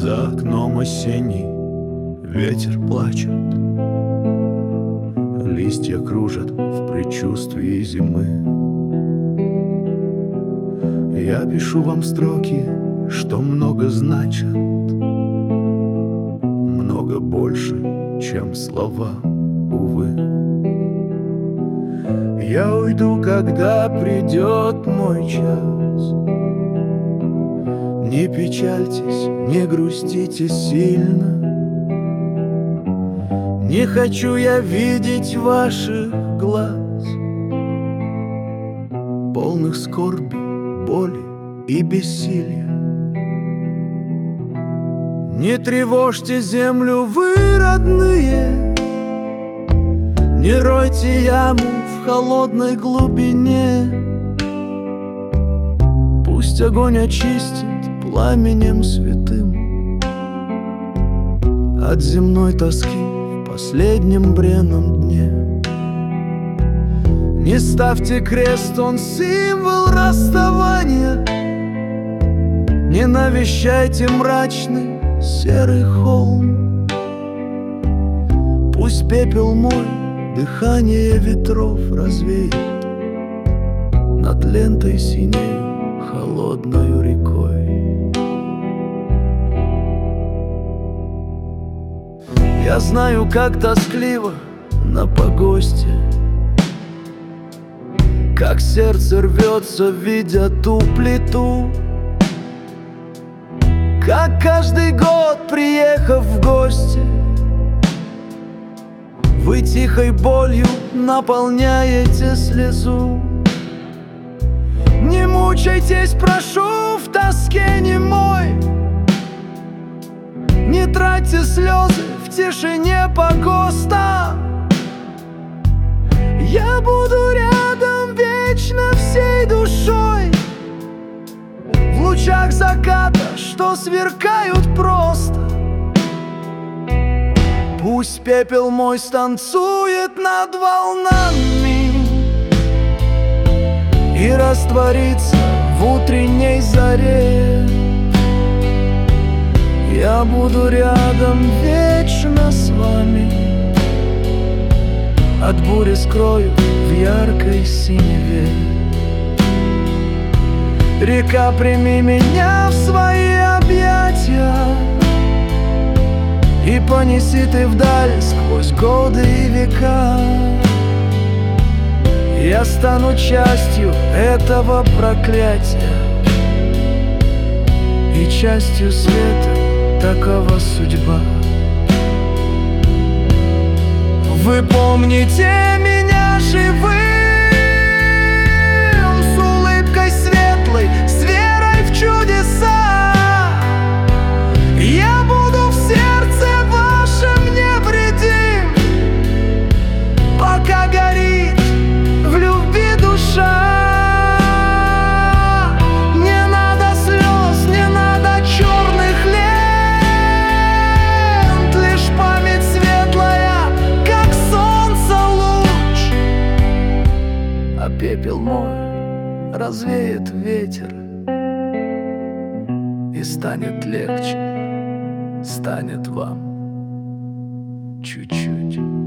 За окном осенний ветер плачет, листья кружат в предчувствии зимы. Я пишу вам строки, что много значат, много больше, чем слова, увы. Я уйду, когда придет мой час. Не печальтесь, не грустите сильно. Не хочу я видеть ваших глаз, полных скорби, боли и бессилия. Не тревожьте землю, вы, родные, не ройте яму в холодной глубине. Пусть огонь очистит пламенем святым от земной тоски в последнем бренном дне. Не ставьте крест, он символ расставания. Не навещайте мрачный серый холм. Пусть пепел мой дыхание ветров развеет над лентой синею холодною рекой. Я знаю, как тоскливо на погосте, как сердце рвется, видя ту плиту, как каждый год, приехав в гости, вы тихой болью наполняете слезу. Не мучайтесь, прошу, в тоске немой. Не тратьте слезы в тишине погоста. Я буду рядом вечно всей душой, в лучах заката, что сверкают просто. Пусть пепел мой станцует над волнами и растворится в утренней заре. Я буду рядом вечно с вами, от бури скрою в яркой синеве. Река, прими меня в свои объятия и понеси ты вдаль сквозь годы и века. Я стану частью этого проклятия и частью света, такова судьба. Вы помните меня живым, с улыбкой светлой, с верой в чудеса. Я буду в сердце вашем невредим, пока горит в любви душа. Не надо слез, не надо черных лент, лишь память светлая, как солнце луч. А пепел мой развеет ветер, и станет легче, станет вам чуть-чуть.